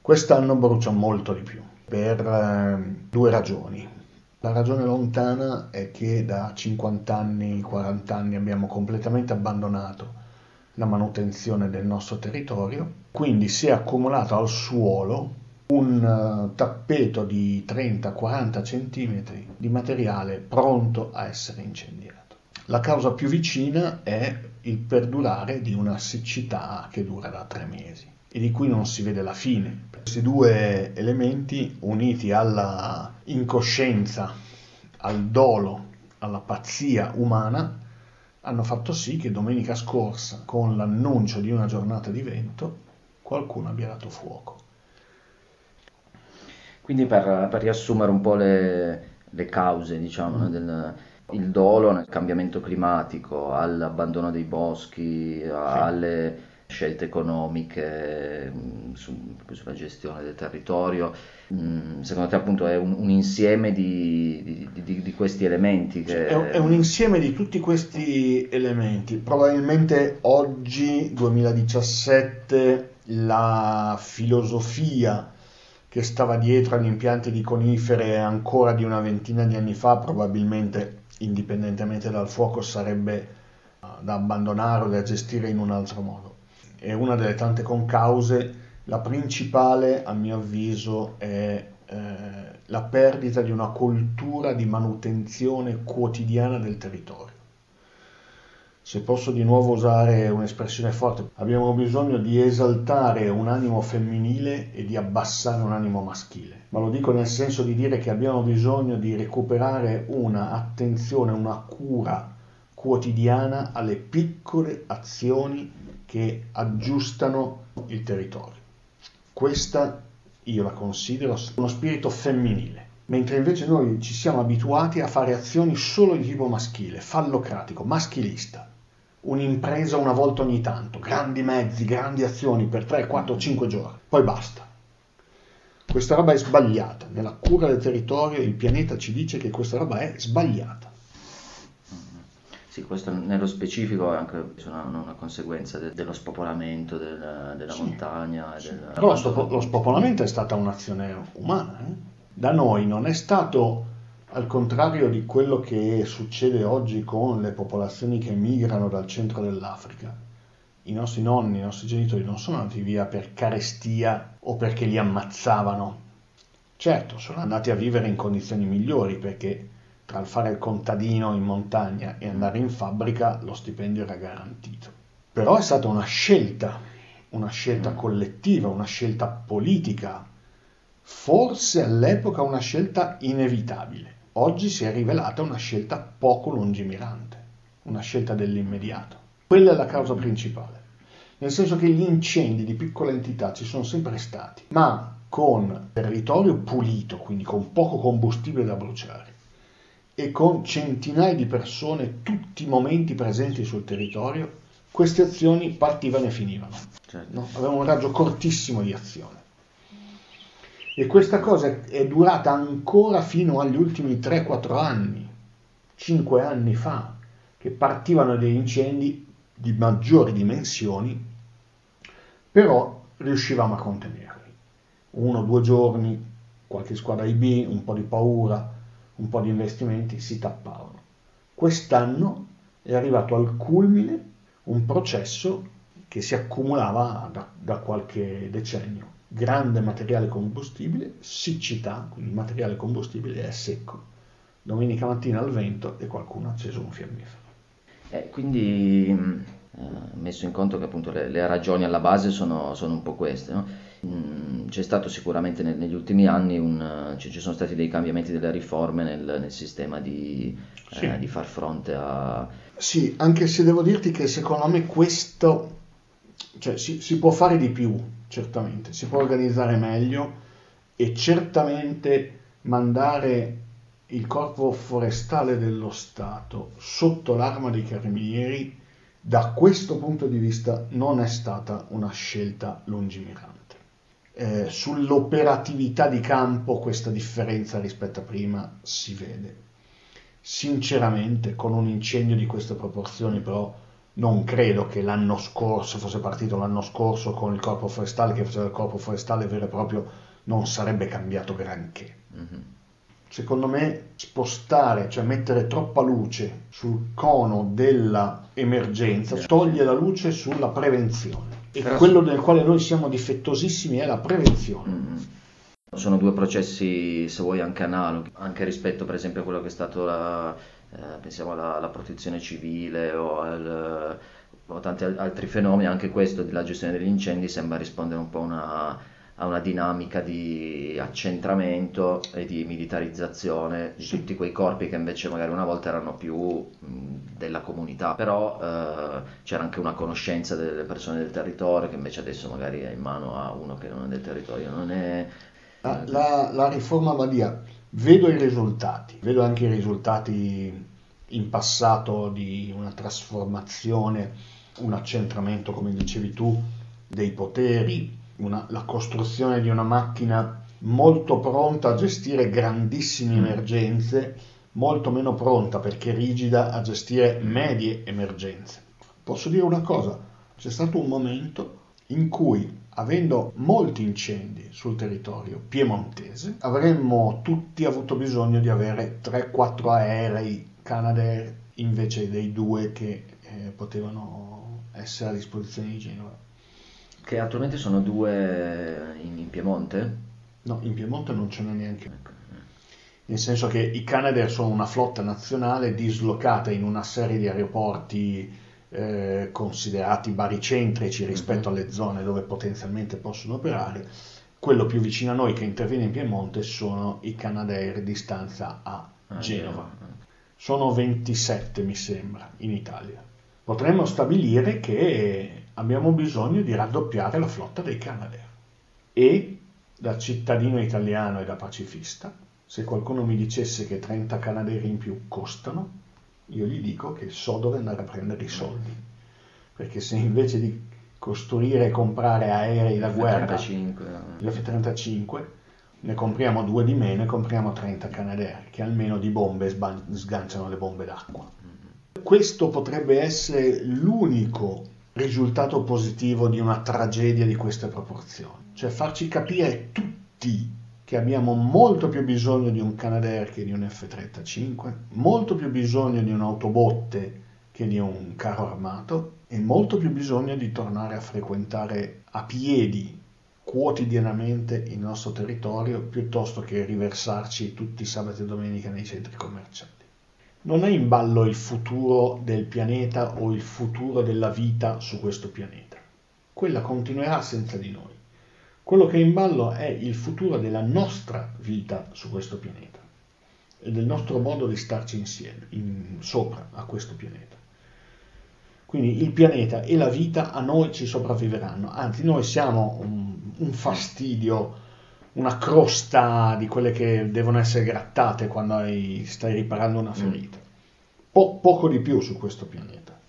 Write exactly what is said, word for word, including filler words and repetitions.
Quest'anno brucia molto di più, per eh, due ragioni. La ragione lontana è che da cinquanta anni, quaranta anni abbiamo completamente abbandonato la manutenzione del nostro territorio, quindi si è accumulato al suolo un uh, tappeto di trenta quaranta centimetri di materiale pronto a essere incendiato. La causa più vicina è il perdurare di una siccità che dura da tre mesi e di cui non si vede la fine. Questi due elementi, uniti alla incoscienza, al dolo, alla pazzia umana, hanno fatto sì che domenica scorsa, con l'annuncio di una giornata di vento, qualcuno abbia dato fuoco. Quindi per, per riassumere un po' le, le cause, diciamo, no, Mm. del il dolo nel cambiamento climatico, all'abbandono dei boschi, Sì. alle scelte economiche, mh, su- sulla gestione del territorio, mh, secondo te appunto è un, un insieme di, di- di- di questi elementi Sì, è, un- è che... un insieme di tutti questi elementi. Probabilmente oggi, duemiladiciassette, la filosofia che stava dietro agli impianti di conifere ancora di una ventina di anni fa, probabilmente indipendentemente dal fuoco, sarebbe eh, da abbandonare o da gestire in un altro modo. È una delle tante concause. La principale, a mio avviso, è eh, la perdita di una cultura di manutenzione quotidiana del territorio. Se posso di nuovo usare un'espressione forte, abbiamo bisogno di esaltare un animo femminile e di abbassare un animo maschile. Ma lo dico nel senso di dire che abbiamo bisogno di recuperare una attenzione, una cura quotidiana alle piccole azioni che aggiustano il territorio. Questa io la considero uno spirito femminile, mentre invece noi ci siamo abituati a fare azioni solo di tipo maschile, fallocratico, maschilista. Un'impresa una volta ogni tanto, grandi mezzi, grandi azioni per tre, quattro, cinque giorni, poi basta. Questa roba è sbagliata. Nella cura del territorio il pianeta ci dice che questa roba è sbagliata. Sì, questo nello specifico è anche una, una conseguenza de- dello spopolamento del- della Sì, montagna e sì. Però lo, dell'abbandono spopo- lo di... spopolamento è stata un'azione umana. eh. Da noi non è stato, al contrario di quello che succede oggi con le popolazioni che migrano dal centro dell'Africa. I nostri nonni, i nostri genitori non sono andati via per carestia o perché li ammazzavano. Certo, sono andati a vivere in condizioni migliori perché tra il fare il contadino in montagna e andare in fabbrica lo stipendio era garantito. Però è stata una scelta, una scelta Mm. collettiva, una scelta politica, forse all'epoca una scelta inevitabile. Oggi si è rivelata una scelta poco lungimirante, una scelta dell'immediato. Quella è la causa principale, nel senso che gli incendi di piccola entità ci sono sempre stati, ma con territorio pulito, quindi con poco combustibile da bruciare, e con centinaia di persone tutti i momenti presenti sul territorio, queste azioni partivano e finivano. Certo. No? Avevamo un raggio cortissimo di azione. E questa cosa è durata ancora fino agli ultimi tre quattro anni, cinque anni fa, che partivano degli incendi di maggiori dimensioni, però riuscivamo a contenerli. Uno o due giorni, qualche squadra I B, un po' di paura, un po' di investimenti, si tappavano. Quest'anno è arrivato al culmine un processo che si accumulava da, da qualche decennio. Grande materiale combustibile, siccità, quindi il materiale combustibile è secco. Domenica mattina al vento e qualcuno ha acceso un fiammifero. E quindi, mh, eh, messo in conto che appunto le, le ragioni alla base sono, sono un po' queste, no? Mm, c'è stato sicuramente nel- negli ultimi anni un, eh, ci ci sono stati dei cambiamenti, delle riforme nel, nel sistema di, eh, Sì, di far fronte a... sì, anche se devo dirti che secondo me questo, cioè si, si può fare di più, certamente, si può organizzare meglio e certamente mandare il corpo forestale dello Stato sotto l'arma dei carabinieri, da questo punto di vista non è stata una scelta lungimirante. Eh, sull'operatività di campo questa differenza rispetto a prima si vede. Sinceramente, con un incendio di queste proporzioni, però, Non credo che l'anno scorso fosse partito l'anno scorso con il corpo forestale, che faceva il corpo forestale vero e proprio, non sarebbe cambiato granché. Mm-hmm. Secondo me spostare, cioè mettere troppa luce sul cono della emergenza, sì, toglie la luce sulla prevenzione. E però quello nel quale noi siamo difettosissimi è la prevenzione. Mm-hmm. Sono due processi, se vuoi, anche analoghi, anche rispetto per esempio a quello che è stato la, eh, pensiamo alla, alla protezione civile o, al, o tanti altri fenomeni. Anche questo della gestione degli incendi sembra rispondere un po' una, a una dinamica di accentramento e di militarizzazione di sì. tutti quei corpi che invece magari una volta erano più mh, della comunità, però eh, c'era anche una conoscenza delle persone del territorio che invece adesso magari è in mano a uno che non è del territorio. Non è La, la, la riforma Madia, vedo i risultati, vedo anche i risultati in passato di una trasformazione, un accentramento, come dicevi tu, dei poteri, una, la costruzione di una macchina molto pronta a gestire grandissime emergenze, molto meno pronta perché rigida a gestire medie emergenze. Posso dire una cosa, c'è stato un momento in cui, avendo molti incendi sul territorio piemontese, avremmo tutti avuto bisogno di avere tre quattro aerei Canadair invece dei due che eh, potevano essere a disposizione di Genova. Che attualmente sono due in, in Piemonte? No, in Piemonte non ce n'è neanche uno. Nel senso che i Canadair sono una flotta nazionale dislocata in una serie di aeroporti Eh, considerati baricentrici rispetto alle zone dove potenzialmente possono operare. Quello più vicino a noi che interviene in Piemonte sono i Canadair di stanza a Genova. Sono ventisette mi sembra in Italia. Potremmo stabilire che abbiamo bisogno di raddoppiare la flotta dei Canadair. E da cittadino italiano e da pacifista, se qualcuno mi dicesse che trenta Canadair in più costano, io gli dico che so dove andare a prendere i soldi, perché se invece di costruire e comprare aerei da guerra, gli F trentacinque, ne compriamo due di meno e compriamo trenta Canadair, che almeno di bombe sban- sganciano le bombe d'acqua. Questo potrebbe essere l'unico risultato positivo di una tragedia di queste proporzioni, cioè farci capire tutti che abbiamo molto più bisogno di un Canadair che di un F trentacinque, molto più bisogno di un'autobotte che di un carro armato e molto più bisogno di tornare a frequentare a piedi quotidianamente il nostro territorio piuttosto che riversarci tutti i sabati e domenica nei centri commerciali. Non è in ballo il futuro del pianeta o il futuro della vita su questo pianeta. Quella continuerà senza di noi. Quello che è in ballo è il futuro della nostra vita su questo pianeta e del nostro modo di starci insieme, in, sopra a questo pianeta. Quindi il pianeta e la vita a noi ci sopravviveranno, anzi noi siamo un, un fastidio, una crosta di quelle che devono essere grattate quando hai, stai riparando una ferita. Po- poco di più su questo pianeta.